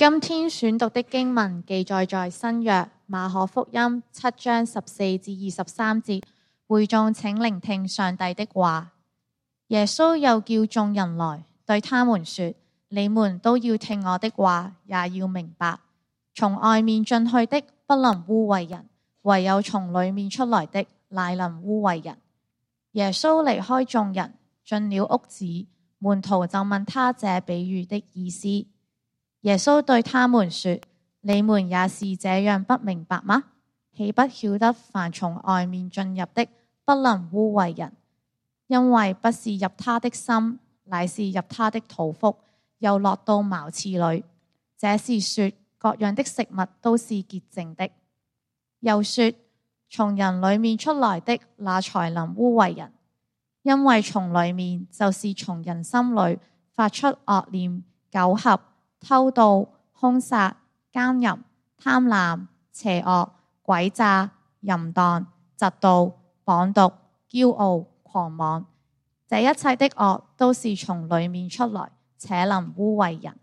今天選讀的經文記載在新約馬可福音7章14至23節，會眾請聆聽上帝的話。耶穌又叫眾人來，對他們說：你們都要聽我的話，也要明白，從外面進去的不能污穢人，唯有從裡面出來的乃能污穢人。耶穌離開眾人，進了屋子，門徒就問他這比喻的意思。耶穌對他們說：你們也是這樣不明白嗎？豈不曉得凡從外面進入的不能污穢人，因為不是入他的心，乃是入他的肚腹，又落到茅廁裏。這是說各樣的食物都是潔淨的。又說從人裡面出來的那才能污穢人，因為從裡面就是從人心裡發出惡念、苟合、偷盜、兇殺、奸淫、貪婪、邪惡、詭詐、淫蕩、嫉妒、謗讟、驕傲、狂妄。這一切的惡都是從裡面出來，且能污穢人。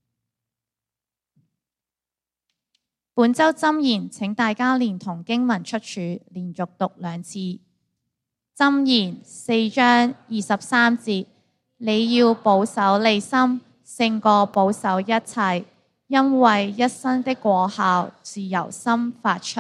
本週箴言，請大家連同經文出處連續讀2次。箴言4章23節，你要保守你心，勝過保守一切，因為一生的果效是由心發出。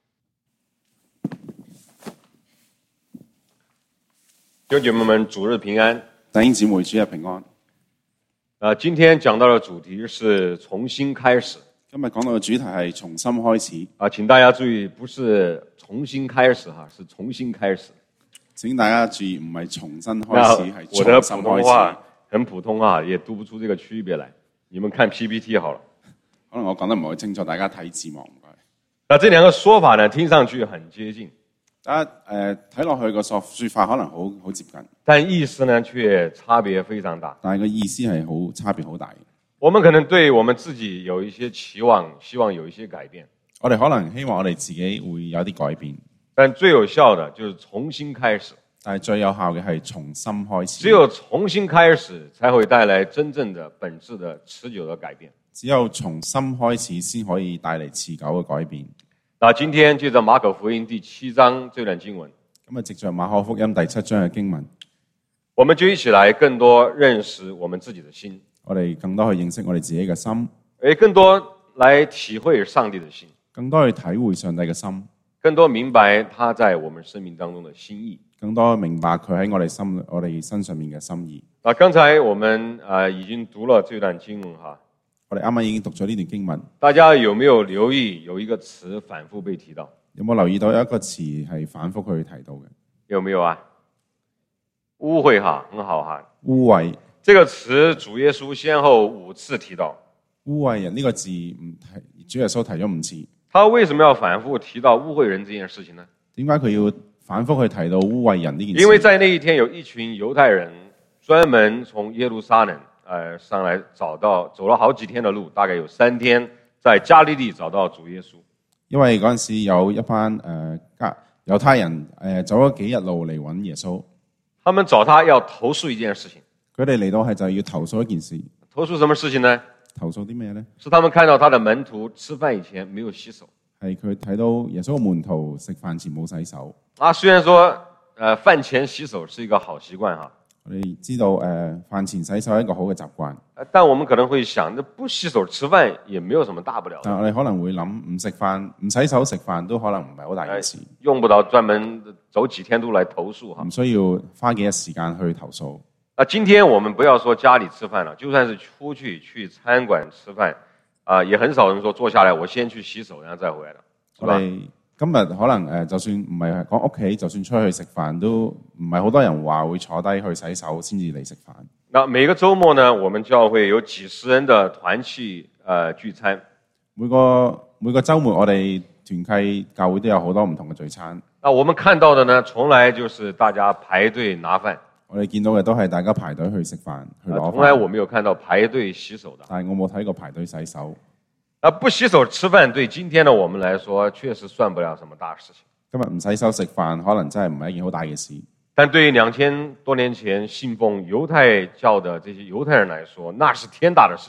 弟兄姐妹們，主日平安！ 弟兄姊妹，主日平安。 今天講到的主題是重新開始。 今日講到嘅主題係重新開始。 請大家注意，不是重新開始是重新開始。請大家注意，唔係重新開始，係重新開始。 我的普通話很普通啊，也讀不出這個區別來。你們看 PPT 好了。 可能我講得唔係好清楚，大家睇字幕唔該。 那這兩個說法呢，聽上去很接近。 大家睇落去個說法可能好接近， 但意思呢卻差別非常大。 但係個意思係差別好大。 我們可能對我們自己有一些期望，希望有一些改變。 我哋可能希望我哋自己會有啲改變， 但最有效的就是重新開始。 但係最有效嘅係重新開始。 只有重新開始，才會帶來真正的本質的持久的改變。 只有從新開始，先可以帶嚟持久嘅改變。 那今天借着馬可福音第7章這段經文， 咁啊，藉着馬可福音第7章嘅經文， 我們就一起來更多認識我們自己的心。 我哋更多去認識我哋自己嘅心， 更多來體會上帝的心， 更多去體會上帝嘅心， 更多明白他在我們生命當中的心意， 更多明白佢喺我哋身上面嘅心意。 那剛才我們已經讀了這段經文哈， 我哋啱啱已經讀咗呢段經文。 大家有沒有留意有一個詞反覆被提到？ 有冇留意到有一個詞係反覆去提到嘅？ 有沒有啊？污穢哈，很好哈。 污穢。這個詞主耶穌先後5次提到。 污穢人呢個字主耶穌提咗5次。 他為什麼要反覆提到污穢人這件事情呢？ 點解佢要反覆去提到污穢人呢件事？ 因為在那一天有一群猶太人專門從耶路撒冷上來走了好幾天的路，大概有3天在加利利找到主耶穌。 因為嗰陣時有一班猶太人走咗幾日路嚟揾耶穌。 他們找他要投訴一件事情。 佢哋嚟到係就要投訴一件事。 投訴什麼事情呢？ 投訴啲咩呢？ 是他們看到他的門徒吃飯以前沒有洗手。 係佢睇到耶穌嘅門徒食飯前冇洗手。 雖然說飯前洗手是一個好習慣哈。 我哋知道飯前洗手係一個好嘅習慣。 但我們可能會想，不洗手吃飯也沒有什麼大不了的。 但我哋可能會諗，唔洗手食飯都可能唔係好大件事。 用不到專門走幾天路來投訴哈。 唔需要花幾日時間去投訴。 今天我們不要說家裡吃飯了，就算是出去餐館吃飯，也很少人說坐下來我先去洗手，然後再回來的，是吧？ 今日可能就算唔係講屋企，就算出去食飯，都唔係好多人話會坐低去洗手先至嚟食飯。 那每個週末呢，我們教會有幾十人的團契聚餐。每個週末我哋團契教會都有好多唔同嘅聚餐。那我們看到的呢，從來就是大家排隊拿飯。 我哋見到嘅都係大家排隊去食飯去攞飯。 從來我沒有看到排隊洗手的。 但係我冇睇過排隊洗手。 不洗手吃飯對今天的我們來說，確實算不了什麼大事情。 今日唔洗手食飯，可能真係唔係一件好大嘅事。 但對於2000多年前信奉猶太教的這些猶太人來說，那是天大的事情。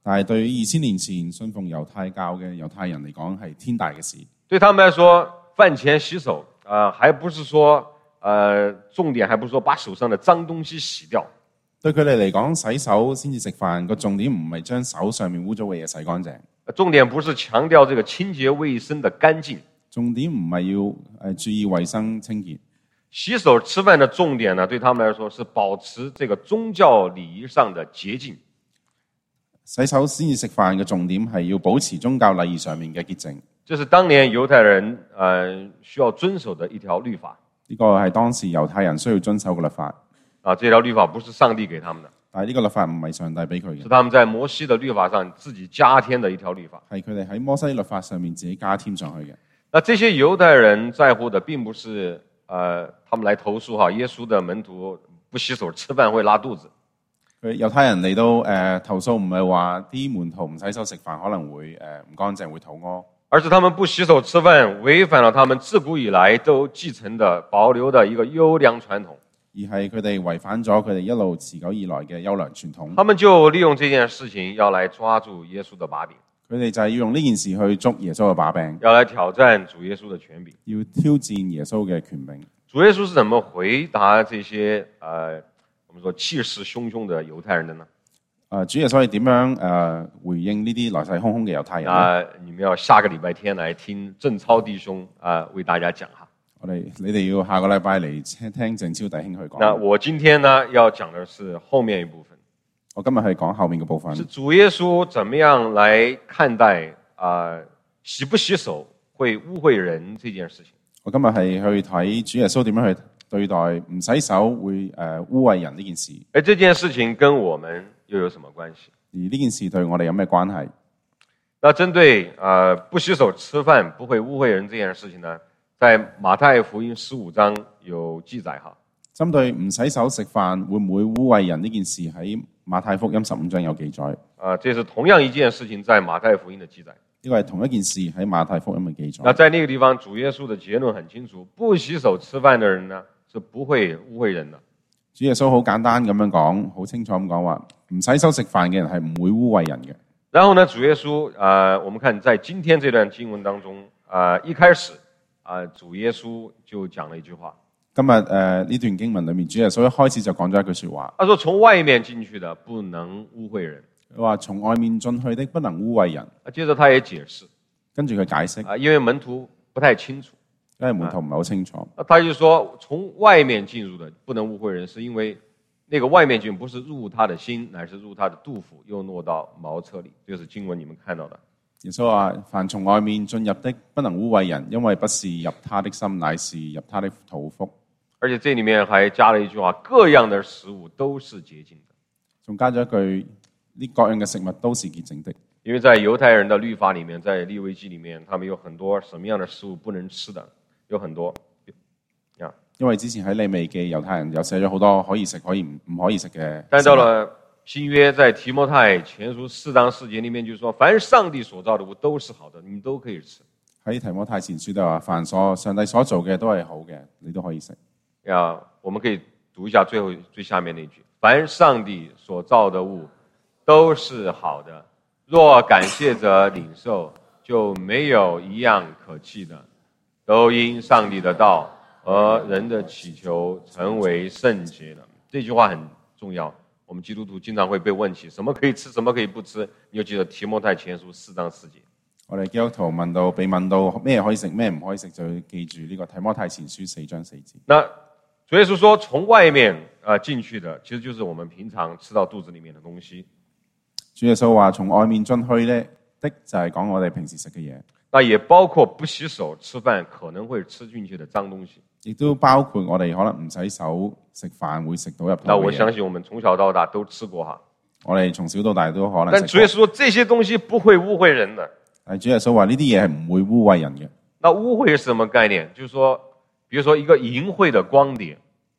但係對於2000年前信奉猶太教嘅猶太人嚟講係天大嘅事。 對他們來說，飯前洗手還不是說重點還不是說把手上的髒東西洗掉。 對佢哋嚟講，洗手先至食飯，個重點唔係將手上面污糟嘅嘢洗乾淨。 重點不是強調這個清潔衛生的乾淨。 重點唔係要注意衛生清潔。 洗手吃飯的重點呢，對他們來說是保持這個宗教禮儀上的潔淨。 洗手先至食飯嘅重點係要保持宗教禮儀上面嘅潔淨。 這是當年猶太人需要遵守的一條律法。 呢個係當時猶太人需要遵守嘅律法。 這條律法不是上帝給他們的， 但係呢個律法唔係上帝俾佢嘅， 是他們在摩西的律法上自己加添的一條律法。 係佢哋喺摩西律法上面自己加添上去嘅。 那這些猶太人在乎的並不是他們來投訴耶穌的門徒不洗手吃飯會拉肚子。 佢猶太人嚟到投訴，唔係話啲門徒唔洗手食飯可能會唔乾淨會肚屙， 而是他們不洗手吃飯違反了他們自古以來都繼承的保留的一個優良傳統。 而係佢哋違反咗佢哋一路持久以來嘅優良傳統。 他們就利用這件事情要來抓住耶穌的把柄。 佢哋就係要用呢件事去捉耶穌嘅把柄， 要來挑戰主耶穌的權柄， 要挑戰耶穌嘅權柄。 主耶穌是怎麼回答這些我們說氣勢洶洶的猶太人的呢？ 主耶穌係點樣回應呢啲來勢洶洶嘅猶太人呢？ 你們要下個禮拜天來聽鄭超弟兄為大家講下。 你哋要下個禮拜嚟聽鄭超弟兄去講。 那我今天呢要講的是後面一部分。 我今日係講後面嘅部分。 是主耶穌怎麼樣來看待洗不洗手會污穢人這件事情。 我今日係去睇主耶穌點樣去對待唔洗手會污穢人呢件事。 而這件事情跟我們又有什麼關係？ 而呢件事對我哋有咩關係？ 那針對不洗手吃飯不會污穢人這件事情呢，在馬太福音15章有記載哈。針對唔洗手食飯會唔會污穢人呢件事喺馬太福音15章有記載。 這是同樣一件事情在馬太福音的記載。 呢個係同一件事喺馬太福音嘅記載。 那在那個地方，主耶穌的結論很清楚：不洗手吃飯的人呢，是不會污穢人的。 主耶穌好簡單咁樣講，好清楚咁講話，唔洗手食飯嘅人係唔會污穢人嘅。 然後呢，主耶穌我們看在今天這段經文當中，一開始主耶穌就講了一句話。 今日呢段經文裏面，主耶穌一開始就講咗一句說話。 他說：從外面進去的不能污穢人。 佢話從外面進去的不能污穢人。 接着他也解釋， 跟住佢解釋， 因為門徒不太清楚， 因為門徒唔係好清楚。 他就說從外面進入的不能污穢人，是因為那個外面進不是入他的心，乃是入他的肚腹，又落到茅廁裏。就是經文你們看到的。 耶穌話：凡從外面進入的不能污穢人，因為不是入他的心，乃是入他的肚腹。 而且這裏面還加了一句話：各樣的食物都是潔淨的。仲加咗一句： 呢各樣嘅食物都是潔淨的。 因為在猶太人的律法裏面，在利未記裏面，他們有很多什麼樣的食物不能吃的，有很多。 因為之前喺利未記，猶太人有寫咗好多可以食、可以唔可以食嘅。 但到了新約，在提摩太前書4章4節裏面就說：凡上帝所造的物都是好的，你們都可以吃。 喺提摩太前書都話：凡上帝所做嘅都係好嘅，你都可以食。 我們可以讀一下最下面那句：凡上帝所造的物都是好的，若感謝者領受，就沒有一樣可棄的，都因上帝的道和人的祈求成為聖潔的。這句話很重要，我們基督徒經常會被問起，什麼可以吃，什麼可以不吃？你就記得提摩太前書4章4節。 我哋基督徒被問到咩可以食，咩唔可以食，就要記住呢個提摩太前書4章4節。 那主耶穌說，從外面進去的，其實就是我們平常吃到肚子裡面的東西。 主耶穌話：從外面進去呢的就係講我哋平時食嘅嘢。 那也包括不洗手吃飯可能會吃進去的髒東西， 亦都包括我哋可能唔洗手食飯會食到入肚嘅嘢。 那我相信我們從小到大都吃過哈。 我哋從小到大都可能吃過。 但主耶穌說這些東西不會污穢人的。 但主耶穌話呢啲嘢係唔會污穢人嘅。 那污穢是什麼概念？就是說，比如說一個淫穢的光碟，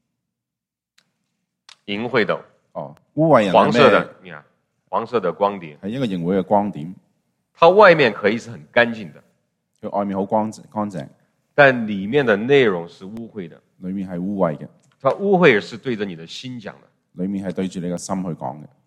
淫穢的污穢人黃色的，你看黃色的光碟係一個淫穢嘅光點， 它外面可以是很乾淨的， 佢外面好乾淨， 但裡面的內容是污穢的， 裡面係污穢嘅。 它污穢是對着你的心講的， 裡面係對住你嘅心去講嘅。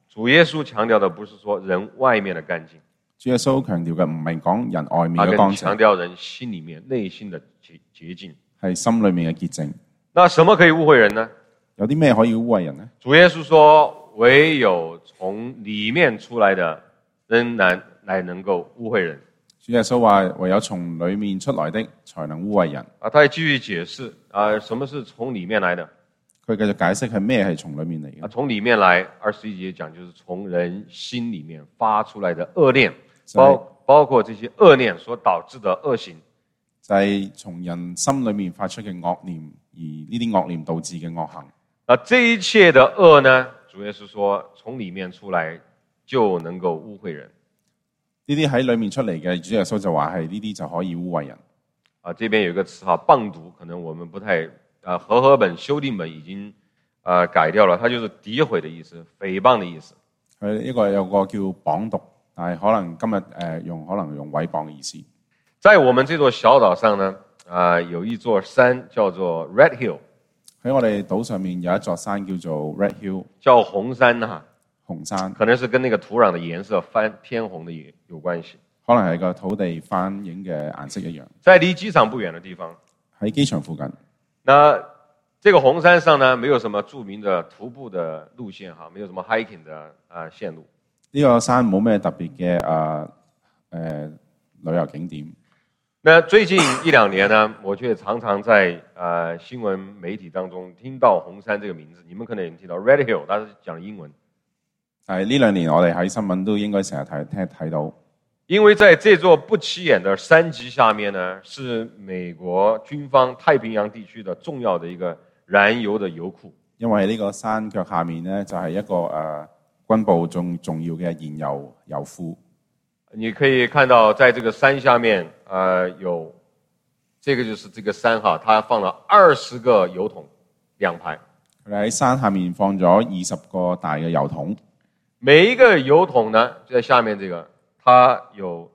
主耶穌強調的不是說人外面的乾淨， 主耶穌強調嘅唔係講人外面嘅乾淨， 更強調人心裡面內心的潔淨， 係心裡面嘅潔淨。 那什麼可以污穢人呢？ 有啲咩可以污穢人呢？ 主耶穌說，唯有從裡面出來的仍然來能夠污穢人。 主耶穌話，唯有從裡面出來的才能污穢人。 他也繼續解釋什麼是從裡面來的。 佢繼續解釋係咩係從裡面嚟嘅。 從裡面來，21節講就是從人心裡面發出來的惡念，包括這些惡念所導致的惡行， 就係從人心裡面發出嘅惡念，而呢啲惡念導致嘅惡行。 這一切的惡呢，主耶穌說從裡面出來就能夠污穢人。 呢啲喺裡面出嚟嘅，主耶穌就話係呢啲就可以污穢人。 這邊有一個詞哈，謗讟，可能我們不太和合本修訂本已經改掉了，它就是詆毀的意思，誹謗的意思。 佢呢個有個叫謗讟，但係可能今日可能用毀謗嘅意思。 在我們這座小島上呢，有一座山叫做 Red Hill。 喺我哋島上面有一座山叫做 Red Hill， 叫紅山哈。 紅山可能是跟那個土壤的顏色偏紅的也有關係， 可能係個土地反映嘅顏色一樣。在離機場不遠的地方， 喺機場附近。 那這個紅山上呢，沒有什麼著名的徒步的路線哈，沒有什麼 hiking 的線路。 呢個山冇咩特別嘅旅遊景點。 那最近一兩年呢，我卻常常在新聞媒體當中聽到紅山這個名字，你們可能也聽到 Red Hill，但是講英文。係呢兩年我哋喺新聞都應該成日睇到， 因為在這座不起眼的山脊下面呢，是美國軍方太平洋地區的重要的一個燃油的油庫。 因為呢個山腳下面呢，就係一個軍部重要嘅燃油庫。 你可以看到，在這個山下面有這個就是這個山哈，它放了20個油桶兩排。 佢喺山下面放咗20個大嘅油桶。 每一個油桶呢，就在下面這個，它有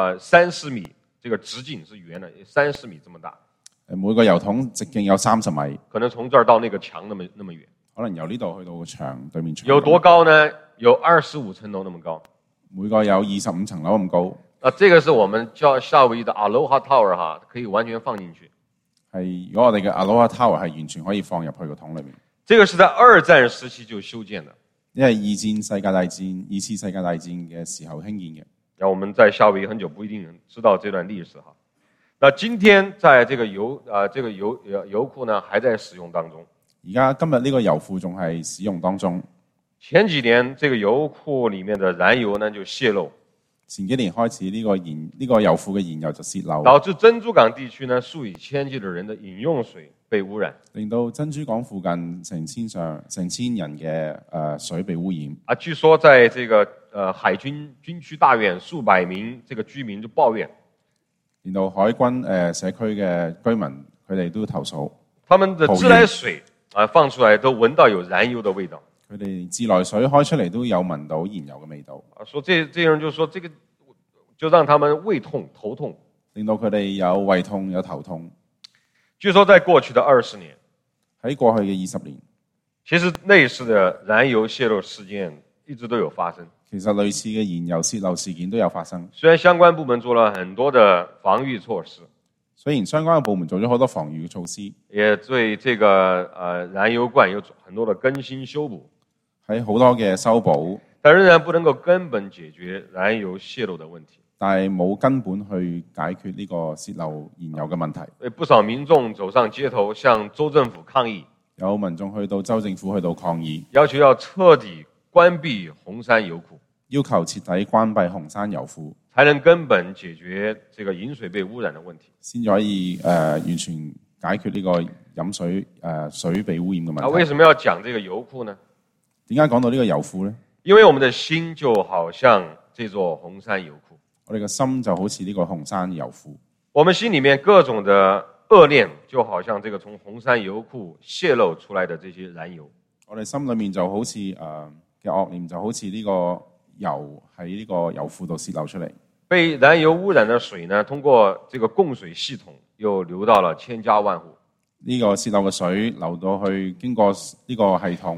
30米，這個直徑是圓的，30米這麼大。 每個油桶直徑有30米， 可能從這兒到那個牆那麼遠。 可能由呢度去到個牆對面牆。 有多高呢？有25層樓那麼高。 每個有25層樓咁高。 這個是我們叫夏威夷的 Aloha Tower 哈，可以完全放進去。 係，如果我哋嘅 Aloha Tower 係完全可以放入去個桶裏面。 這個是在2戰時期就修建的。 因為二次世界大戰嘅時候興建嘅。 然後我們在夏威夷很久不一定知道這段歷史哈。那今天在這個油庫呢，還在使用當中。 而家今日呢個油庫仲係使用當中。 前幾年這個油庫裡面的燃油呢就泄漏。 前幾年開始呢個油庫嘅燃油就泄漏， 導致珍珠港地區呢數以千計的人的飲用水被污染， 令到珍珠港附近成千人嘅水被污染。 據說在這個海軍軍區大院，數百名這個居民就抱怨， 然後海軍社區嘅居民佢哋都投訴， 他們的自來水放出來都聞到有燃油的味道。 佢哋自來水開出嚟都有聞到燃油嘅味道。 說這些人就說這個就讓他們胃痛頭痛， 令到佢哋有胃痛有頭痛。 據說在過去的20年， 喺過去嘅20年， 其實類似的燃油泄漏事件一直都有發生。 其實類似嘅燃油泄漏事件都有發生。 雖然相關部門做了很多的防禦措施， 雖然相關嘅部門做咗好多防禦嘅措施， 也對這個燃油罐有很多的更新修補， 喺好多嘅修補， 但仍然不能夠根本解決燃油泄漏的問題。 但係冇根本去解決呢個泄漏燃油嘅問題。 不少民眾走上街頭向州政府抗議， 有民眾去到州政府去到抗議， 要求要徹底關閉紅山油庫， 要求徹底關閉紅山油庫， 才能根本解決這個飲水被污染的問題， 先可以完全解決呢個飲水水被污染嘅問題。 為什麼要講這個油庫呢？ 點解講到呢個油庫呢？ 因為我們的心就好像這座紅山油庫， 我哋嘅心就好似呢個紅山油庫。 我們心裡面各種的惡念，就好像這個從紅山油庫泄漏出來的這些燃油。 我哋心裡面就好似嘅惡念，就好似呢個油喺呢個油庫度泄漏出嚟。 被燃油污染的水呢，通過這個供水系統又流到了千家萬戶。 呢個泄漏嘅水流到去，經過呢個系統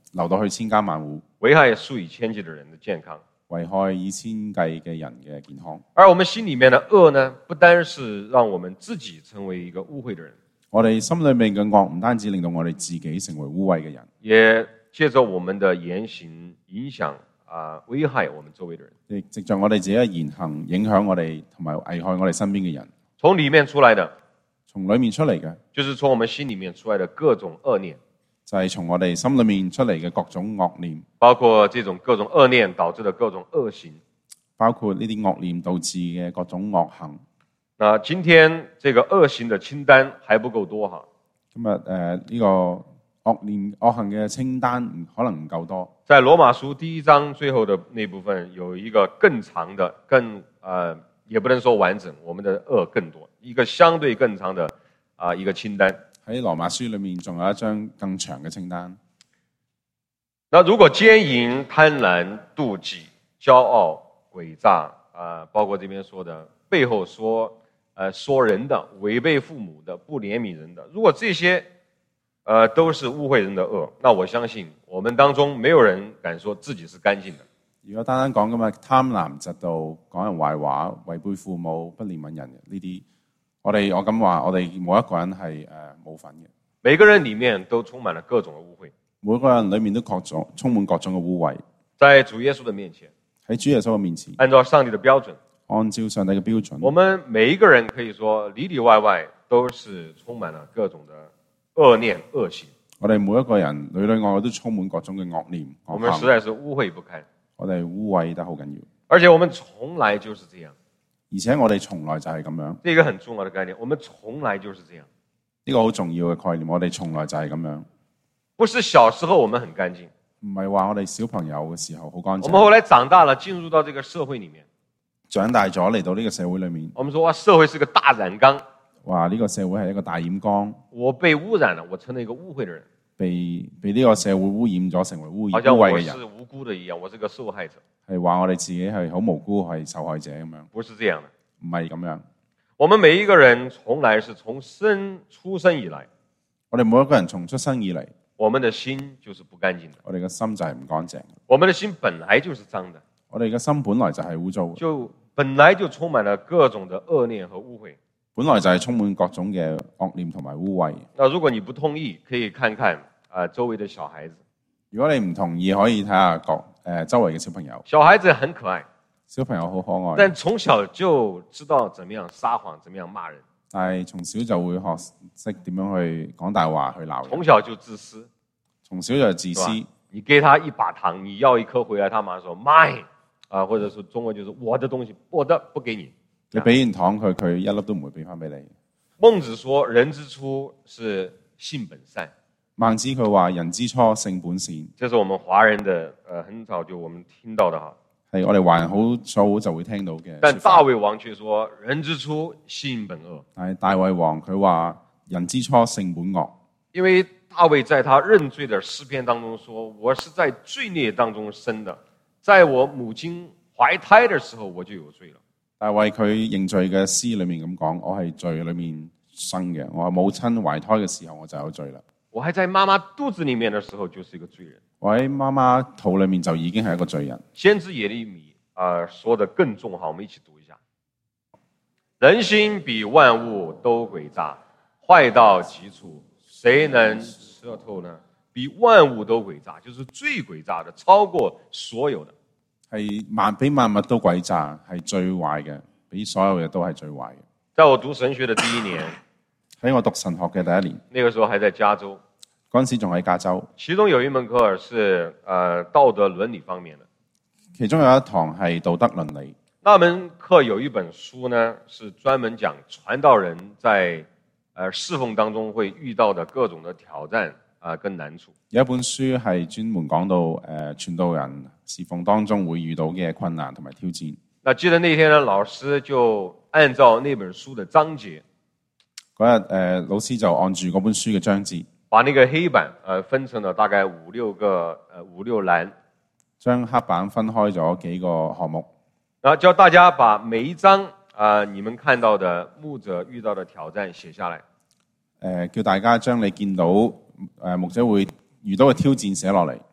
流到去千家萬戶， 危害數以千計的人的健康， 危害以千計嘅人嘅健康。 而我們心裏面的惡呢，不單是讓我們自己成為一個污穢的人， 我哋心裏面嘅惡唔單止令到我哋自己成為污穢嘅人， 也借着我們的言行影響危害我們周圍的人， 亦藉着我哋自己嘅言行影響我哋同埋危害我哋身邊嘅人。 從裡面出來的， 從裡面出嚟嘅， 就是從我們心裡面出來的各種惡念， 就係從我哋心裏面出嚟嘅各種惡念， 包括這種各種惡念導致的各種惡行， 包括呢啲惡念導致嘅各種惡行。 那今天這個惡行的清單還不夠多哈。 今日呢個惡行嘅清單可能唔夠多。 在羅馬書第1章最後的那部分有一個更長的也不能說完整，我們的惡更多，一個相對更長的一個清單。 喺羅馬書裏面仲有一張更長嘅清單。 那如果奸淫、貪婪、妒忌、驕傲、詭詐包括這邊說的背後說人的、違背父母的、不憐憫人的，如果這些都是污穢人的惡，那我相信我們當中沒有人敢說自己是乾淨的。如果單單講咁貪婪、嫉妒、講人壞話、違背父母、不憐憫人呢啲，我咁話，我哋冇一個人係冇份嘅。每個人裡面都充滿了各種的污穢，每個人裡面都充滿各種嘅污穢。在主耶穌的面前，喺主耶穌嘅面前，按照上帝的標準，按照上帝嘅標準，我們每一個人可以說裡裡外外都是充滿了各種的惡念惡行。我哋每一個人裡裡外外都充滿各種嘅惡念。我們實在是污穢不堪。我哋污穢得好緊要，而且我們從來就是這樣，而且我哋從來就係咁樣。這個很重要的概念，我們從來就是這樣。呢個好重要嘅概念，我哋從來就係咁樣。不是小時候我們很乾淨，唔係話我哋小朋友嘅時候好乾淨。我們後來長大了，進入到這個社會裡面，長大咗嚟到呢個社會裡面，我們說哇，社會是個大染缸，哇，呢個社會係一個大染缸。我被污染了，我成了一個污穢的人。被呢個社會污染咗，成為污穢嘅人。好像我是無辜的一樣，我是個受害者。係話我哋自己係好無辜，係受害者咁樣。不是這樣的，唔係咁樣。我們每一個人從來是從出生以來，我哋每一個人從出生以嚟，我們的心就是不乾淨的。我哋嘅心就係唔乾淨。我們的心本來就是髒的。我哋嘅心本來就係污糟，就本來就充滿了各種的惡念和污穢。本來就係充滿各種嘅惡念同埋污穢。那如果你不同意，可以看看周圍的小孩子。如果你唔同意，可以睇下周圍嘅小朋友。小孩子很可愛，小朋友好可愛，但從小就知道怎麼樣撒謊，怎麼樣罵人。但係從小就會學識點樣去講大話，去鬧人。從小就自私，從小就自私。你給他一把糖，你要一顆回來，他馬上說 mine 或者是中文就是我的東西，我的不給你。你俾完糖佢一粒都唔會俾翻俾你。孟子說人之初是性本善。孟子佢話人之初性本善。這是我們華人的很早就我們聽到的哈。係我哋華人好早就會聽到嘅。但大衛王卻說人之初性本惡。但係大衛王佢話人之初性本惡。因為大衛在他認罪的詩篇當中說，我是在罪孽當中生的，在我母親懷胎的時候我就有罪了。大衛佢認罪嘅詩裏面咁講，我係罪裏面生嘅，我母親懷胎嘅時候我就有罪啦。我還在媽媽肚子裏面的時候就是一個罪人。我喺媽媽肚裏面就已經係一個罪人。先知耶利米說得更重，好，我們一起讀一下。人心比萬物都詭詐，壞到極處，誰能測透呢？比萬物都詭詐，就是最詭詐的，超過所有的。係比萬物都詭詐，係最壞嘅，比所有嘅都係最壞嘅。在我讀神學的第一年，喺我讀神學嘅第一年，那個時候還在加州，嗰陣時仲喺加州。其中有一門課是道德倫理方面的，其中有一堂係道德倫理。那門課有一本書呢，是專門講傳道人在侍奉當中會遇到的各種的挑戰跟難處。有一本書係專門講到傳道人侍奉當中會遇到嘅困難同埋挑戰。那記得那天呢，老師就按照那本書的章節，嗰日老師就按住嗰本書嘅章節，把那個黑板分成了大概五六欄，將黑板分開咗幾個項目，然後教大家把每一章你們看到的牧者遇到的挑戰寫下來。叫大家將你見到牧者會遇到嘅挑戰寫落嚟。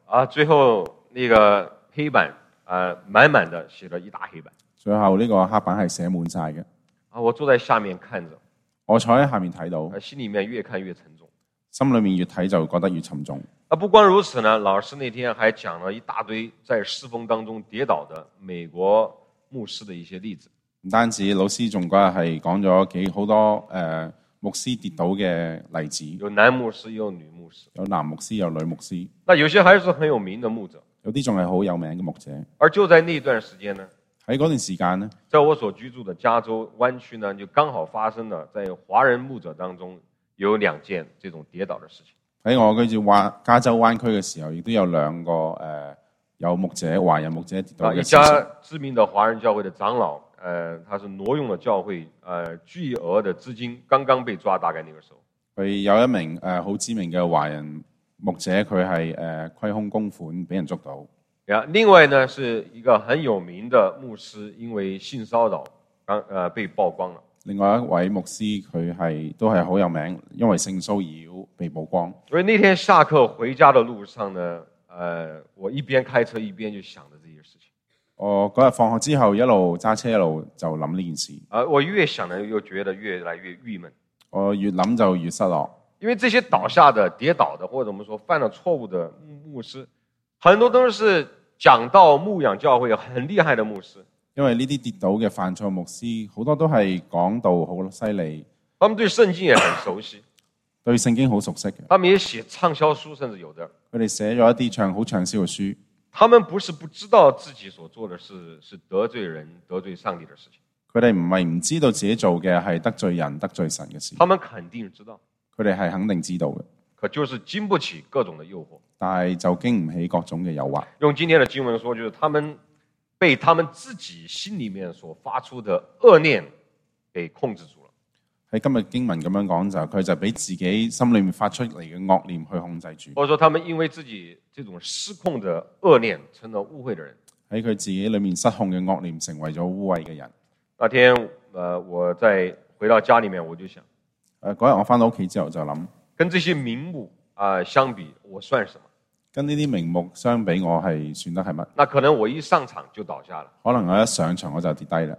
最後那個黑板滿滿的寫了一大黑板。 最後呢個黑板係寫滿晒嘅。 我坐在下面看着， 我坐喺下面睇到， 心裡面越看越沉重， 心裡面越睇就覺得越沉重。 不光如此呢，老師那天還講了一大堆在侍奉當中跌倒的美國牧師的一些例子。 唔單止老師仲嗰日係講咗好多牧師跌倒嘅例子， 有男牧師，有女牧師， 有男牧師，有女牧師。 那有些還是很有名的牧者， 有啲仲係好有名嘅牧者。 而就在那段時間呢， 喺嗰段時間呢， 在我所居住的加州灣區呢，就剛好發生了在華人牧者當中有2件這種跌倒的事情。 喺我居住加州灣區嘅時候，亦都有2個有牧者華人牧者跌倒嘅事情。 一家知名的華人教會的長老，他是挪用了教會巨額的資金，剛剛被抓，大概那個時候。 佢有一名好知名嘅華人牧者，佢係虧空公款，俾人捉到。 另外呢，是一個很有名的牧師，因為性騷擾被曝光了。另外一位牧師佢都係好有名，因為性騷擾被曝光。所以那天下課回家的路上呢，我一邊開車一邊就想着這些事情。 我嗰日放學之後一路揸車一路就諗呢件事。 我越想呢，又覺得越來越鬱悶。 我越諗就越失落。 因為這些倒下的、跌倒的，或者我們說犯了錯誤的牧師，很多都是講道牧養教會很厲害的牧師。 因為呢啲跌倒嘅犯錯牧師，好多都係講道好犀利。 他們對聖經也很熟悉， 對聖經好熟悉嘅。 他們也寫暢銷書，甚至有的。 佢哋寫咗一啲好暢銷嘅書。 他們不是不知道自己所做的事是得罪人、得罪上帝的事情。 佢哋唔係唔知道自己做嘅係得罪人、得罪神嘅事。 他們肯定知道。 佢哋係肯定知道嘅。 可就是經不起各種的誘惑。 但係就經唔起各種嘅誘惑。 用今天的經文說，就是他們被他們自己心裡面所發出的惡念給控制住了。 喺今日經文咁樣講就，佢就俾自己心裡面發出嚟嘅惡念去控制住。 或者說，他們因為自己這種失控的惡念，成了污穢的人。 喺佢自己裡面失控嘅惡念，成為咗污穢嘅人。 那天，我在回到家裡面，我就想， 嗰日我返到屋企之後就諗， 跟這些名目相比，我算什麼？ 跟呢啲名目相比，我係算得係乜？ 那可能我一上場就倒下了。 可能我一上場我就跌低啦。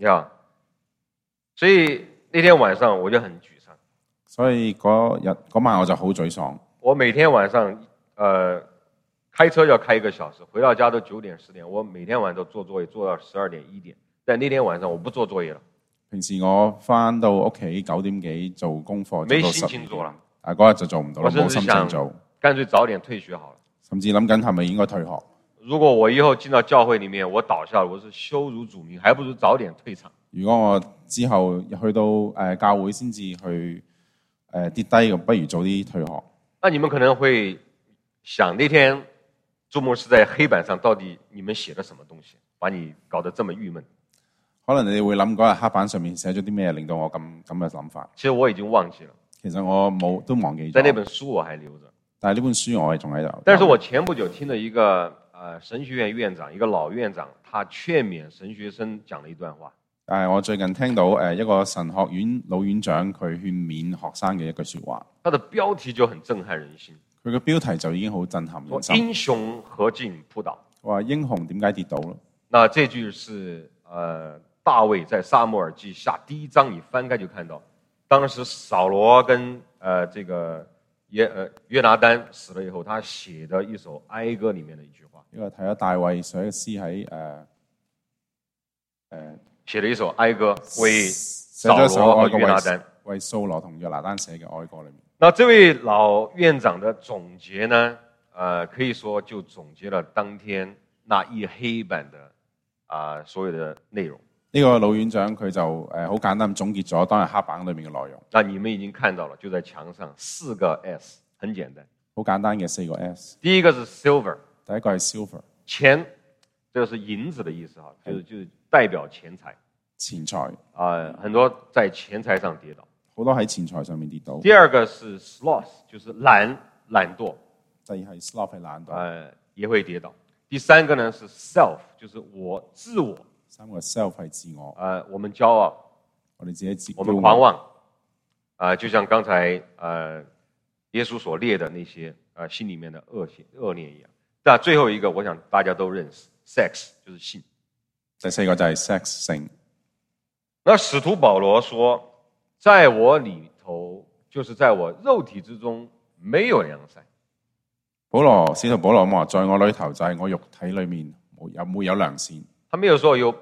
所以那天晚上我就很沮喪。 所以嗰晚我就好沮喪。 我每天晚上開車要開1個小時，回到家都9點10點，我每天晚上都做作業，做到12點1點。但那天晚上我不做作業了。 平時我返到屋企9點幾做功課， 沒心情做了。 嗰日就做唔到啦，冇心情做。 乾脆早點退學好了。甚至諗緊係咪應該退學？ 如果我以後進到教會裡面，我倒下了，我是羞辱主名，還不如早點退場。 如果我之後去到教會先至去跌低，不如早啲退學。 那你們可能會想，那天朱牧師在黑板上到底你們寫了什麼東西，把你搞得這麼鬱悶？ 可能你哋會諗嗰日黑板上面寫咗啲咩，令到我咁嘅諗法。 其實我已經忘記了。 其實我都忘記咗。 但那本書我還留着。 但係呢本書我係仲喺度。 但是我前不久聽了一個神學院院長，一個老院長，他勸勉神學生講了一段話。 但係我最近聽到一個神學院老院長佢勸勉學生嘅一句說話。 他的標題就很震撼人心。 佢嘅標題就已經好震撼人心。 英雄何進撲倒。 話英雄點解跌倒咯？ 那這句是大衛在撒母耳記下1章，你翻開就看到，當時掃羅跟這個約拿單死了以後，他寫的一首哀歌裡面的一句話。 因為睇咗大衛寫嘅詩喺寫了一首哀歌，為掃羅和約拿單， 為掃羅同約拿單寫嘅哀歌裡面。 那這位老院長的總結呢，可以說就總結了當天那一黑板的所有的內容。 呢個老院長佢就好簡單總結咗當日黑板裏面嘅內容。 那你們已經看到了，就在牆上4個 S， 很簡單。 好簡單嘅4個 S。 第一個是 silver， 第一個係 silver， 錢，這個是銀子的意思哈，就是代表錢財。 錢財很多在錢財上跌倒， 好多喺錢財上面跌倒。 第二個是 sloth， 就是懶惰。 第二係 sloth 係懶惰， 也會跌倒。第三個呢是 self， 就是自我。 3個 self 係自我。 我們驕傲， 我哋自己我們狂妄，就像剛才耶穌所列的那些心裡面的惡念一樣。 那最後一個，我想大家都認識 ，sex 就是性。 第四個就係 sex 性。 那使徒保羅說，在我裏頭，就是在我肉體之中，沒有良善。 使徒保羅話，在我裏頭就係我肉體裏面沒有良善。 他沒有說有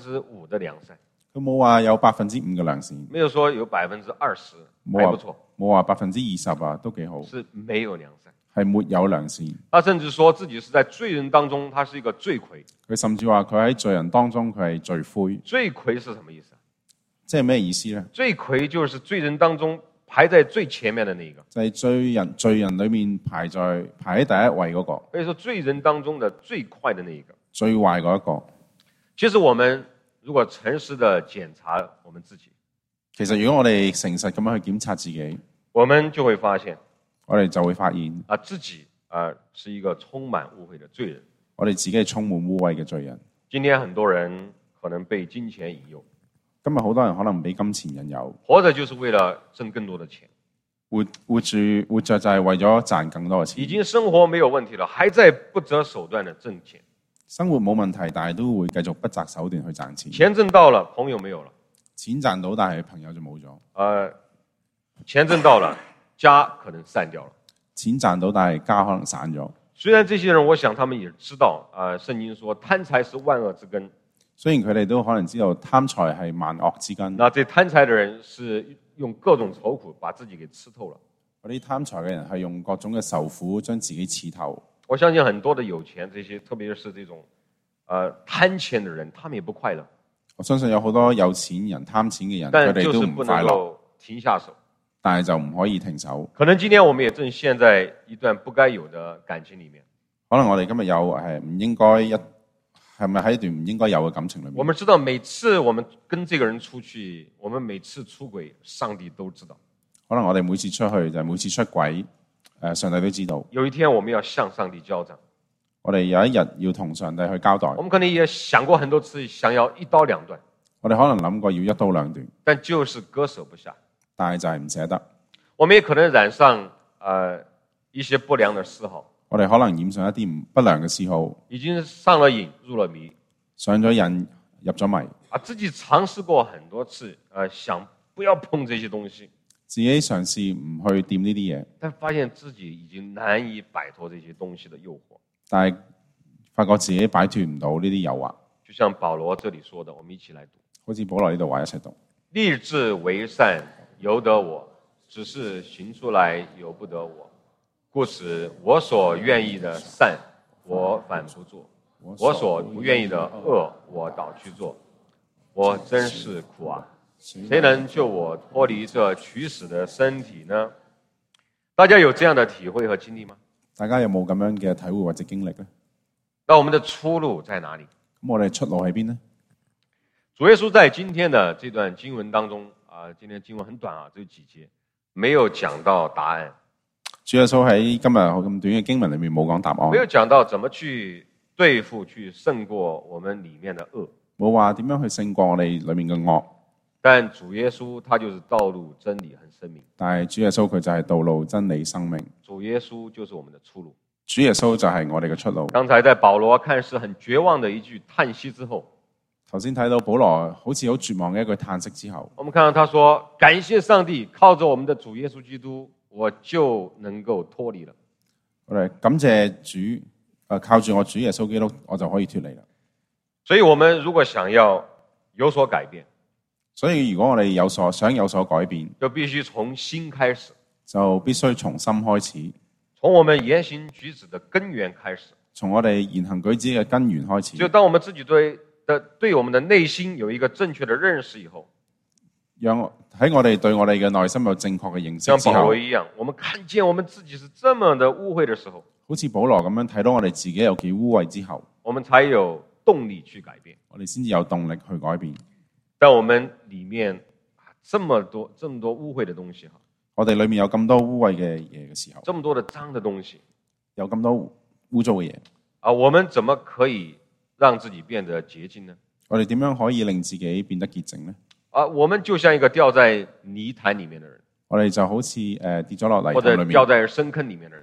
5%的良善。 佢冇話有5%嘅良善。 沒有說有20%，還不錯。 冇話20%啊，都幾好。 是沒有良善。 係沒有良善。 他甚至說自己是在罪人當中，他是一個罪魁。 佢甚至話佢喺罪人當中，佢係罪魁。 罪魁是什麼意思？ 即係咩意思呢？ 罪魁就是罪人當中排在最前面的那個。就係罪人裏面排喺第一位嗰個。 可以說罪人當中的最壞的那一個。 最壞嗰一個。 其實我們如果誠實地檢查我們自己， 其實如果我哋誠實咁樣去檢查自己， 我們就會發現。 我哋就會發現自己是一個充滿污穢的罪人。 我哋自己係充滿污穢嘅罪人。 今天很多人可能被金錢引誘。 今日好多人可能俾金錢引誘。 活着就是為了掙更多的錢。 活着就係為咗賺更多嘅錢。 已經生活沒有問題了，還在不擇手段的掙錢。 生活冇問題，但係都會繼續不擇手段去賺錢。 錢掙到了，朋友沒有了。 錢賺到，但係朋友就冇咗。 錢掙到了。家可能散掉了， 錢賺到，但係家可能散咗。 雖然這些人，我想他們也知道，聖經說貪財是萬惡之根。 雖然佢哋都可能知道貪財係萬惡之根。 那這貪財的人是用各種愁苦把自己給吃透了。 嗰啲貪財嘅人係用各種嘅受苦將自己刺透。 我相信很多的有錢這些，特別是這種貪錢的人，他們也不快樂。 我相信有好多有錢人貪錢嘅人， 佢哋都唔快樂，停下手。 但係就唔可以停手。 可能今天我們也正陷在一段不該有的感情裡面。 可能我哋今日有唔應該係咪喺一段唔應該有嘅感情裡面？ 我們知道每次我們跟這個人出去，我們每次出軌，上帝都知道。 可能我哋每次出去就係每次出軌，上帝都知道。 有一天我們要向上帝交賬。 我哋有一日要同上帝去交代。 我們可能也想過很多次，想要一刀兩斷。 我哋可能諗過要一刀兩斷， 但就是割捨不下。 但係就係唔捨得。 我們也可能染上一些不良的嗜好。 我哋可能染上一啲不良嘅嗜好。 已經上了癮，入了迷。 上咗癮，入咗迷。 自己嘗試過很多次，想不要碰這些東西。 自己嘗試唔去掂呢啲嘢， 但發現自己已經難以擺脫這些東西的誘惑。 但係發覺自己擺脫唔到呢啲誘惑。 就像保羅這裡說的，我們一起來讀。 好似保羅呢度話一齊讀。 立志為善，由得我，只是行出來由不得我。故此，我所願意的善，我反不做；我所不願意的惡，我倒去做。我真是苦啊！誰能救我脫離這取死的身體呢？大家有這樣的體會和經歷嗎？ 大家有冇咁樣嘅體會或者經歷呢？ 那我們的出路在哪裡？ 咁我哋出路喺邊呢？ 主耶穌在今天的這段經文當中，今天經文很短啊，只有幾節，沒有講到答案。 主耶穌喺今日咁短嘅經文裏面冇講答案， 沒有講到怎麼去對付、去勝過我們裡面的惡， 冇話點樣去勝過我哋裏面嘅惡。 但主耶穌他就是道路、真理和生命。 但係主耶穌佢就係道路、真理、生命。 主耶穌就是我們的出路。 主耶穌就係我哋嘅出路。 剛才在保羅看似很絕望的一句嘆息之後， 頭先睇到保羅好似好絕望嘅一句嘆息之後， 我們看到他說：感謝上帝，靠着我們的主耶穌基督，我就能夠脫離了。 我哋感謝主，靠住我主耶穌基督，我就可以脫離啦。 所以我們如果想要有所改變， 所以如果我哋想有所改變， 就必須從心開始， 就必須從心開始， 從我們言行舉止的根源開始， 從我哋言行舉止嘅根源開始。 就當我們自己對我們的內心有一個正確的認識以後， 讓喺我哋對我哋嘅內心有正確嘅認識之後， 像保羅一樣，我們看見我們自己是這麼的污穢的時候， 好似保羅咁樣睇到我哋自己有幾污穢之後， 我們才有動力去改變， 我哋先至有動力去改變。 但我們裏面這麼多污穢的東西， 我哋裏面有咁多污穢嘅嘢嘅時候， 這麼多的髒的東西， 有咁多污糟嘅嘢， 我們怎麼可以讓自己變得潔淨呢？ 我哋點樣可以令自己變得潔淨呢？ 我們就像一個掉在泥潭裡面的人， 我哋就好似跌咗落泥或者掉在深坑裡面的人，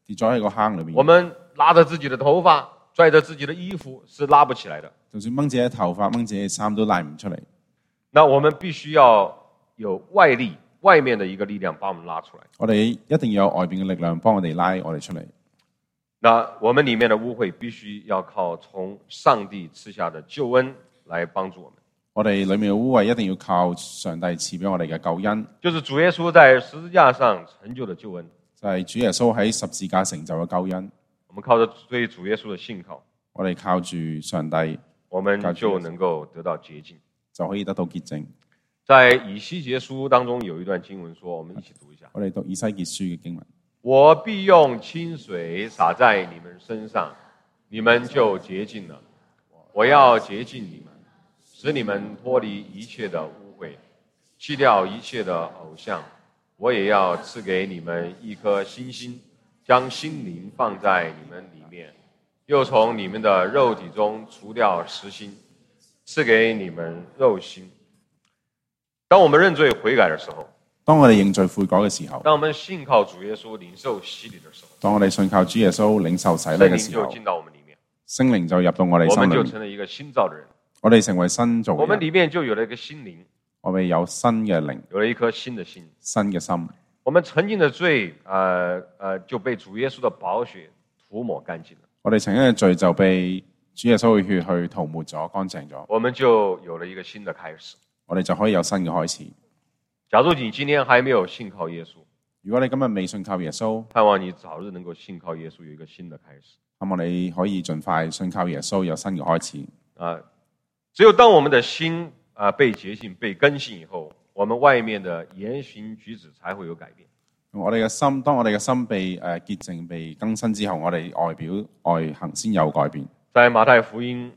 跌咗喺個坑裏面。 我們拉着自己的頭髮，拽着自己的衣服，是拉不起來的。 就算掹自己嘅頭髮、掹自己嘅衫都拉唔出嚟。 那我們必須要有外力，外面的一個力量把我們拉出來。 我哋一定要有外邊嘅力量幫我哋拉我哋出嚟。 那我們裏面的污穢必須要靠從上帝賜下的救恩來幫助我們。 我哋裏面嘅污穢一定要靠上帝賜俾我哋嘅救恩， 就是主耶穌在十字架上成就的救恩。 就係主耶穌喺十字架成就嘅救恩。 我們靠着對主耶穌的信靠， 我哋靠住上帝， 我們就能夠得到潔淨， 就可以得到潔淨。 在以西結書當中有一段經文說，我們一起讀一下。 我哋讀以西結書嘅經文。 我必用清水灑在你們身上，你們就潔淨了。我要潔淨你們，使你們脫離一切的污穢，棄掉一切的偶像。我也要賜給你們一顆新心，將心靈放在你們裡面，又從你們的肉體中除掉實心，賜給你們肉心。當我們認罪悔改的時候， 當我哋認罪悔改嘅時候， 當我們信靠主耶穌領受洗禮的時候， 當我哋信靠主耶穌領受洗禮嘅時候， 聖靈就進到我們裡面， 聖靈就入到我哋心裏面， 我們就成了一個新造的人， 我哋成為新造嘅人， 我們裡面就有了一個新靈， 我哋有新嘅靈， 有了一顆新的心， 新嘅心。 我們曾經的罪就被主耶穌的寶血塗抹乾淨了， 我哋曾經嘅罪就被主耶穌嘅血去塗抹咗乾淨咗， 我們就有了一個新的開始， 我哋就可以有新嘅開始。 假如你今天還沒有信靠耶穌， 如果你今日未信靠耶穌， 盼望你早日能夠信靠耶穌，有一個新的開始。 盼望你可以盡快信靠耶穌，有新嘅開始。 只有當我們的心被潔淨、被更新以後，我們外面的言行舉止才會有改變。 我哋嘅心，當我哋嘅心被潔淨、被更新之後，我哋外表外行先有改變。 在馬太福音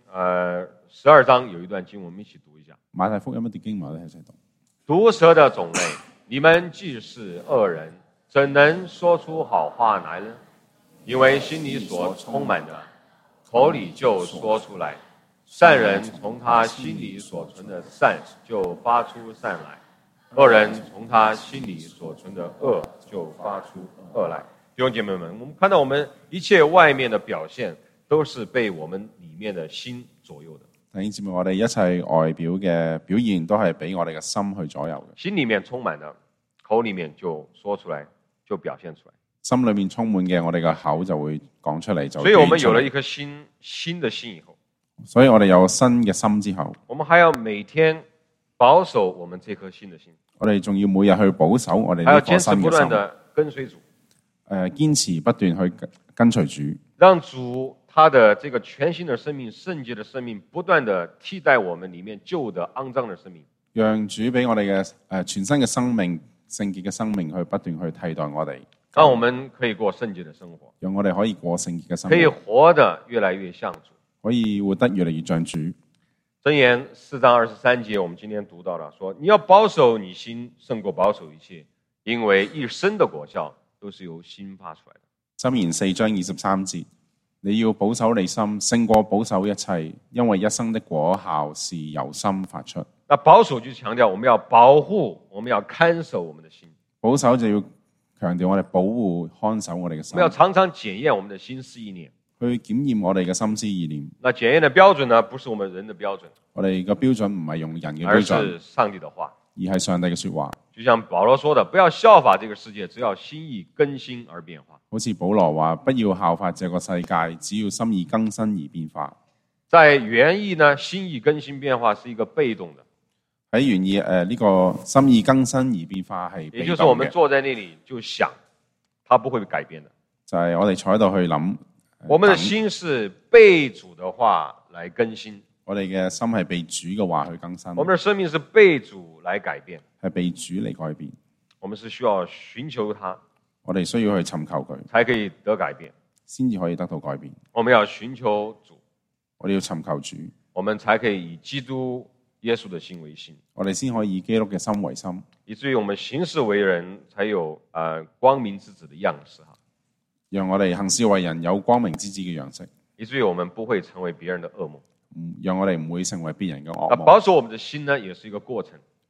12章有一段經文，我們一起讀一下。 馬太福音一段經文我哋一齊讀。 毒蛇的種類，你們既是惡人，怎能說出好話來呢？因為心裡所充滿的，口裡就說出來。善人從他心裡所存的善就發出善來，惡人從他心裡所存的惡就發出惡來。弟兄姐妹們，我們看到我們一切外面的表現都是被我們裡面的心左右的。 弟兄姊妹，我哋一切外表嘅表現都係俾我哋嘅心去左右嘅。 心裡面充滿的，口裡面就說出來，就表現出來。 心裏面充滿嘅，我哋嘅口就會講出嚟，就所以我們有了一顆新的心以後， 所以我哋有新嘅心之後， 我們還要每天保守我們這顆新的心。 我哋仲要每日去保守我哋呢顆新嘅心。 還要堅持不斷地跟隨主。 堅持不斷去跟隨主， 讓主他的這個全新的生命、聖潔的生命，不斷地替代我們裡面舊的骯髒的生命。 讓主俾我哋嘅全新嘅生命、聖潔嘅生命去不斷去替代我哋， 讓我們可以過聖潔的生活， 讓我哋可以過聖潔嘅生活， 可以活得越來越像主， 可以活得越嚟越像主。 箴言4章23節，我們今天讀到了，說你要保守你心，勝過保守一切，因為一生的果效都是由心發出來的。 箴言4章23節，你要保守你心，勝過保守一切，因為一生的果效是由心發出。 那保守就強調我們要保護，我們要看守我們的心。 保守就要強調我哋保護、看守我哋嘅心。 我們要常常檢驗我們的心思意念， 去檢驗我哋嘅心思意念。 那檢驗的標準呢，不是我們人的標準， 我哋嘅標準唔係用人嘅標準， 而是上帝的話， 而係上帝嘅說話。 就像保羅說的，不要效法這個世界，只要心意更新而變化。 好似保羅話，不要效法這個世界，只要心意更新而變化。 在原意呢，心意更新變化是一個被動的。 喺原意呢個心意更新而變化係被動嘅， 也就是我們坐在那裡就想，它不會改變的。 就係我哋坐喺度去諗。 我們的心是被主的話來更新。 我哋嘅心係被主嘅話去更新。 我們的生命是被主來改變， 係被主嚟改變。 我們是需要尋求他， 我哋需要去尋求佢， 才可以得改變， 先至可以得到改變。 我們要尋求主， 我哋要尋求主， 我們才可以以基督耶穌的心為心， 我哋先可以以基督嘅心為心， 以至於我們行事為人才有光明之子的樣式哈， 讓我哋行事為人有光明之子嘅樣式， 以至於我們不會成為別人的噩夢。 讓我哋唔會成為別人嘅惡夢。 保守我們的心呢，也是一個過程。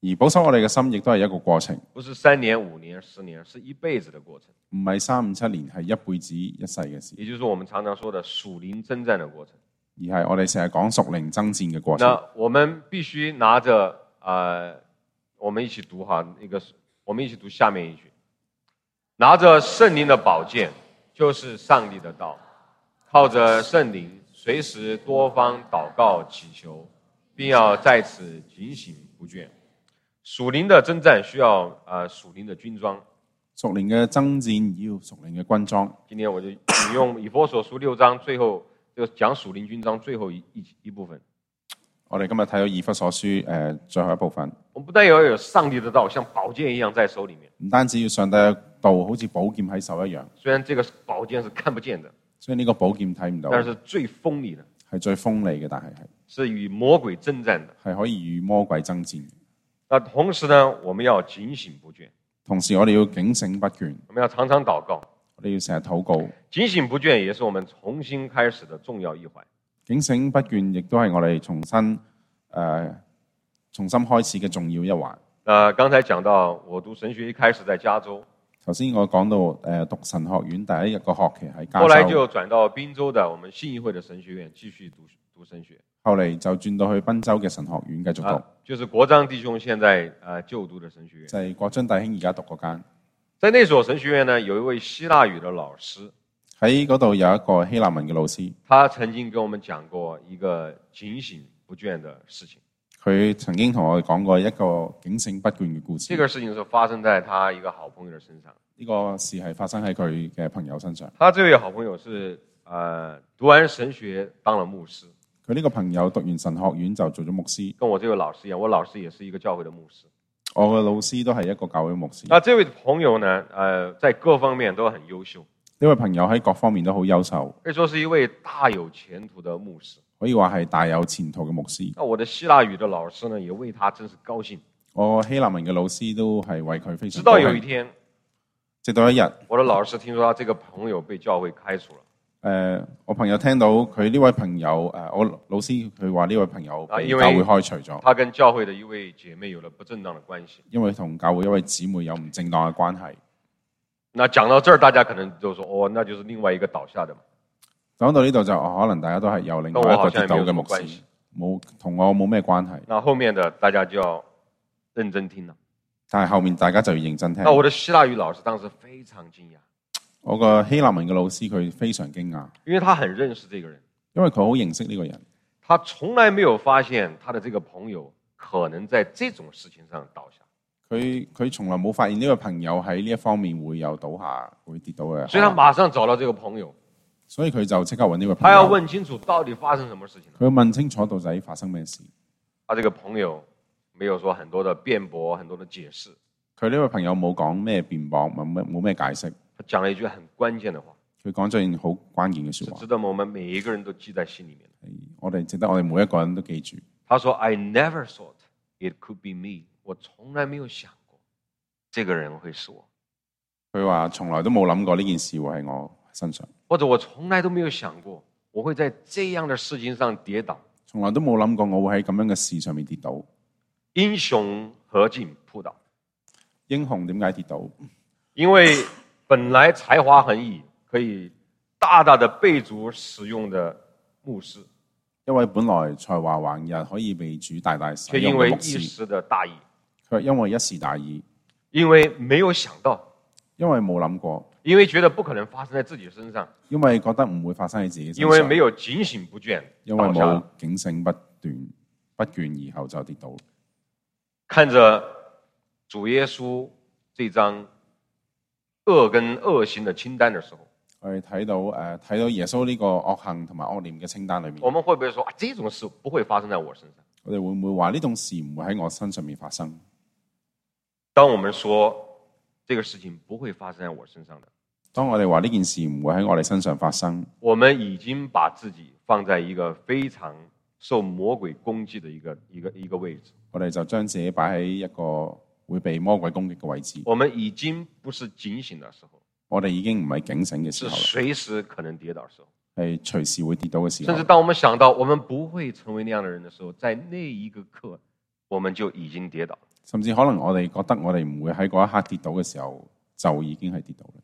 而保守我哋嘅心亦都係一個過程， 不是3年、5年、10年，是一輩子的過程。 唔係3、5、7年，係一輩子一世嘅事。 也就是我們常常說的屬靈征戰的過程。 而係我哋成日講屬靈爭戰嘅過程。 那我們必須拿着我們一起讀哈，我們一起讀下面一句：拿着聖靈的寶劍，就是上帝的道，靠着聖靈，隨時多方禱告祈求，並要在此警醒不倦。屬靈的征戰需要屬靈的軍裝， 屬靈嘅爭戰要屬靈嘅軍裝。 今天我就引用以弗所書6章最後就講屬靈軍裝最後一部分。 我哋今日睇到以弗所書最後一部分。 我們不但要有上帝的道，像寶劍一樣在手裡面。 唔單止要上帝嘅道，好似寶劍喺手一樣。 雖然這個寶劍是看不見的， 所以呢個寶劍睇唔到， 但是最鋒利的， 係最鋒利嘅，但係是與魔鬼征戰的， 係可以與魔鬼爭戰。 那同時呢，我們要警醒不倦。 同時我哋要警醒不倦， 我們要常常禱告。 我哋要成日禱告。 警醒不倦也是我們重新開始的重要一環。 警醒不倦亦都係我哋重新開始嘅重要一環。 剛才講到我讀神學一開始在加州， 頭先我講到讀神學院第一個學期喺加州， 後來就轉到賓州的我們信義會的神學院繼續讀神學。 後嚟就轉到去賓州嘅神學院繼續讀， 就是國章弟兄現在就讀的神學院， 就係國章弟兄而家讀嗰間。 在那所神學院呢，有一位希臘語的老師， 喺嗰度有一個希臘文嘅老師， 他曾經跟我們講過一個警醒不倦的事情。 佢曾經同我哋講過一個警醒不倦嘅故事。 這個事情是發生在他一個好朋友的身上。 呢個事係發生喺佢嘅朋友身上。 他這位好朋友是讀完神學當了牧師。 佢呢個朋友讀完神學院就做咗牧師， 跟我這位老師一樣，我老師也是一個教會的牧師。 我嘅老師都係一個教會牧師。 那這位朋友呢，在各方面都很優秀。 呢位朋友喺各方面都好優秀， 可以說是一位大有前途的牧師。 可以話係大有前途嘅牧師。 那我的希臘語的老師呢，也為他真是高興。 我希臘文嘅老師都係為佢非常高興。 直到有一天， 直到一日， 我的老師聽說他這個朋友被教會開除了。 我朋友聽到佢呢位朋友，我老師佢話呢位朋友被教會開除咗。 他跟教會的一位姐妹有了不正當的關係。 因為同教會一位姊妹有唔正當嘅關係。 那講到這兒，大家可能就說：哦，那就是另外一個倒下的嘛。 講到呢度就可能大家都係有另外一個跌倒嘅牧師，冇同我冇咩關係。 那後面的大家就要認真聽啦。 但係後面大家就要認真聽。 那我的希臘語老師當時非常驚訝。 我個希臘文嘅老師佢非常驚訝， 因為他很認識這個人， 因為佢好認識呢個人， 他從來沒有發現他的這個朋友可能在這種事情上倒下。 佢從來冇發現呢個朋友喺呢一方面會有倒下會跌倒嘅， 所以他馬上找到這個朋友， 所以佢就即刻揾呢個朋友。 他要問清楚到底發生什麼事情。 佢要問清楚到底發生咩事。 他這個朋友沒有說很多的辯駁，很多的解釋。 佢呢位朋友冇講咩辯駁，冇咩解釋。 他講了一句很關鍵的話。 佢講咗一件好關鍵嘅說話， 值得我們每一個人都記在心裡面。 值得我哋每一個人都記住。 他說 ：“I never thought it could be me。”我從來沒有想過，這個人會是我。 佢話從來都冇諗過呢件事會喺我身上， 或者我從來都沒有想過我會在這樣的事情上跌倒。 從來都冇諗過我會喺咁樣嘅事上面跌倒。 英雄何進撲倒？ 英雄點解跌倒？ 因為本來才華橫溢，可以大大的被主使用的牧師， 因為本來才華橫溢可以被主大大使用嘅牧師， 卻因為一時的大意， 佢因為一時大意， 因為沒有想到， 因為冇諗過， 因為覺得不可能發生在自己身上， 因為覺得唔會發生喺自己身上， 因為沒有警醒不倦， 因為冇警醒不倦，然後就跌倒。 看着主耶穌這張惡跟惡行的清單的時候， 我哋睇到耶穌呢個惡行同埋惡念嘅清單裏面， 我們會不會說這種事不會發生在我身上？ 我哋會唔會話呢種事唔會喺我身上面發生？ 當我們說這個事情不會發生在我身上的， 當我哋話呢件事唔會喺我哋身上發生， 我們已經把自己放在一個非常受魔鬼攻擊的一個位置。 我哋就將自己擺喺一個會被魔鬼攻擊嘅位置。 我們已經不是警醒的時候， 我哋已經唔係警醒嘅時候， 是隨時可能跌倒的時候， 係隨時會跌倒嘅時候。 甚至當我們想到我們不會成為那樣的人的時候，在那一個刻，我們就已經跌倒了。 甚至可能我哋覺得我哋唔會喺嗰一刻跌倒嘅時候，就已經係跌倒啦。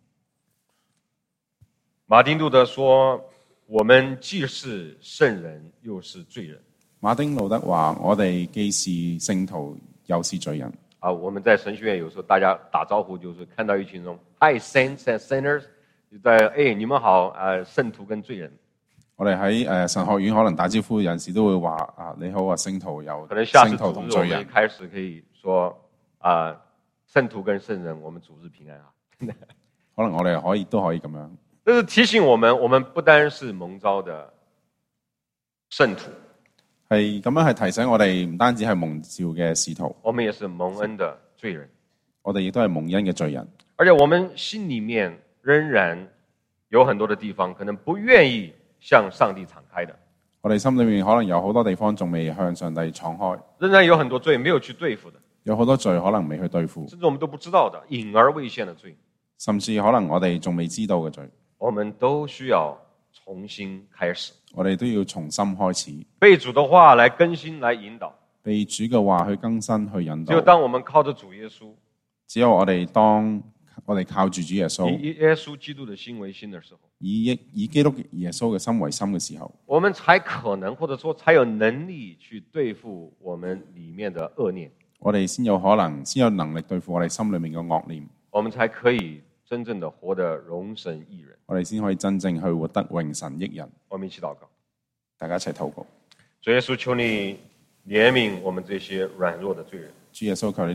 馬丁路德說：我們既是聖人，又是罪人。 馬丁路德話：我哋既是聖徒，又是罪人。 我們在神學院有時候大家打招呼，就是看到一群人 ，Hi saints and sinners， 就在你們好，聖徒跟罪人。我哋喺神學院可能打招呼，有陣時都會話你好啊，聖徒有可能下次聖徒同罪人。 我們開始可以說聖徒跟聖人，我們主日平安啊。 可能我哋都可以咁樣。 這是提醒我們不單是蒙召的聖徒。 係咁樣係提醒我哋，唔單止係蒙召嘅使徒， 我們也是蒙恩的罪人。 我哋亦都係蒙恩嘅罪人。 而且我們心裡面仍然有很多的地方，可能不願意向上帝敞開的。 我哋心裡面可能有好多地方仲未向上帝敞開， 仍然有很多罪沒有去對付的。 有好多罪可能未去對付， 甚至我們都不知道的隱而未現的罪， 甚至可能我哋仲未知道嘅罪， 我們都需要重新開始。 我哋都要重新開始， 被主的話來更新來引導， 被主嘅話去更新去引導。 只有當我們靠着主耶穌， 只有我哋當我哋靠住主耶穌， 以耶穌基督的心為心的時候， 以基督耶穌嘅心為心嘅時候， 我們才可能或者說才有能力去對付我們裡面的惡念。 我哋先有可能先有能力對付我哋心裡面嘅惡念， 我們才可以真正的活得榮神益人。 我哋先可以真正去活得榮神益人。 我們一起禱告， 大家一齊禱告。 主耶穌，求你憐憫我們這些軟弱的罪人。 主耶穌，求你